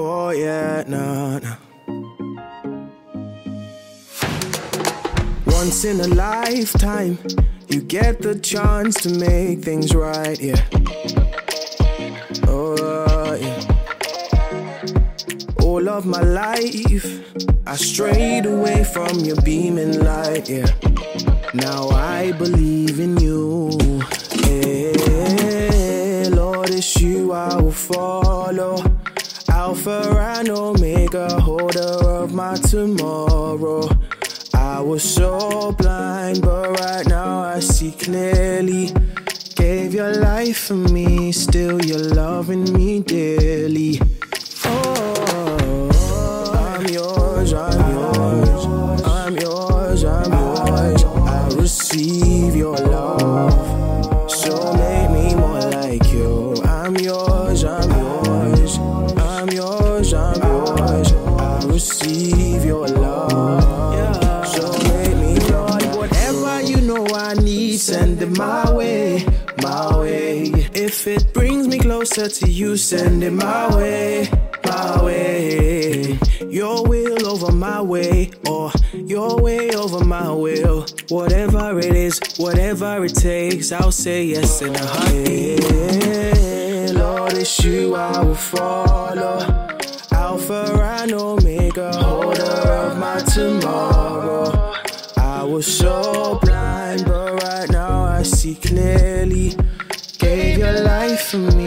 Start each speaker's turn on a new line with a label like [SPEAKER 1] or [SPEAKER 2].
[SPEAKER 1] Oh yeah, nah. Once in a lifetime, you get the chance to make things right, yeah. Oh yeah. All of my life, I strayed away from your beaming light, yeah. Now I believe in you, yeah. Lord, it's you I will follow. Alpha and Omega, holder of my tomorrow. I was so blind, but right now I see clearly. Gave your life for me, still you're loving me dearly. Oh, I'm yours, I'm yours, I'm yours, I'm yours. I receive your love, so make me more like you. I'm yours, I'm yours, I'm yours, I'm yours. I receive your love, so make me Lord. Whatever you know I need, send it my way, my way. If it brings me closer to you, send it my way, my way. Your will over my way, or your way over my will. Whatever it is, whatever it takes, I'll say yes in a heartbeat. Lord, it's you I will follow. Alpha and Omega, holder of my tomorrow. I was so blind, but right now I see clearly. Gave your life for me,